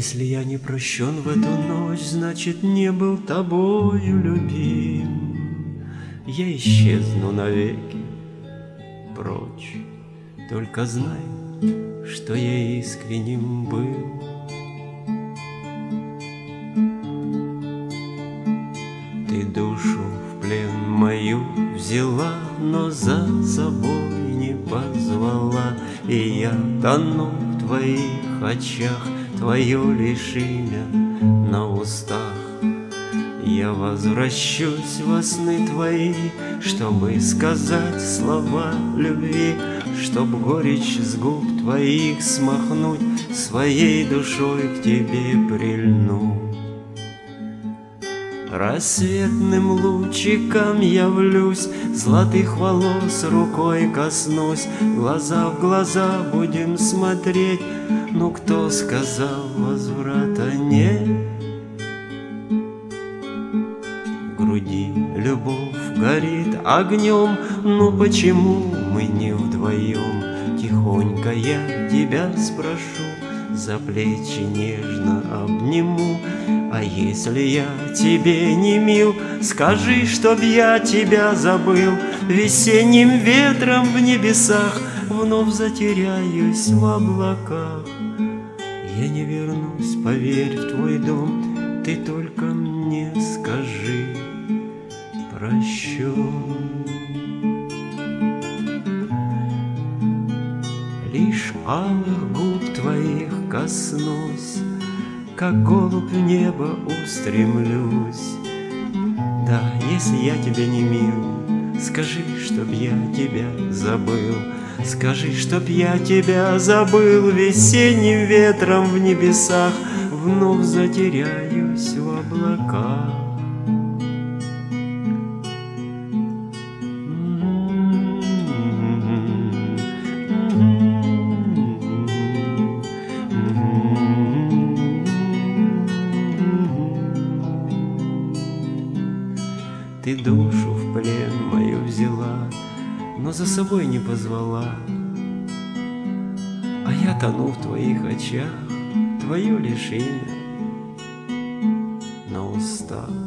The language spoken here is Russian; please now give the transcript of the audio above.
Если я не прощен в эту ночь, значит, не был тобою любим. Я исчезну навеки прочь, только знай, что я искренним был. Ты душу в плен мою взяла, но за собой не позвала, и я тону в твоих очах, твое лишь имя на устах. Я возвращусь во сны твои, чтобы сказать слова любви, чтоб горечь с губ твоих смахнуть, своей душой к тебе прильну. Рассветным лучиком явлюсь, золотых волос рукой коснусь, глаза в глаза будем смотреть, ну кто сказал, возврата нет? В груди любовь горит огнем, ну почему мы не вдвоем? Тихонько я тебя спрошу, за плечи нежно обниму. А если я тебе не мил, скажи, чтоб я тебя забыл. Весенним ветром в небесах вновь затеряюсь в облаках. Я не вернусь, поверь, в твой дом, ты только мне скажи прощай. Лишь алых губ твоих коснусь, как голубь в небо устремлюсь. Да, если я тебе не мил, скажи, чтоб я тебя забыл. Скажи, чтоб я тебя забыл. Весенним ветром в небесах вновь затеряюсь в облаках. Ты душу в плен мою взяла, но за собой не позвала. А я тону в твоих очах, твое лишь имя на устах.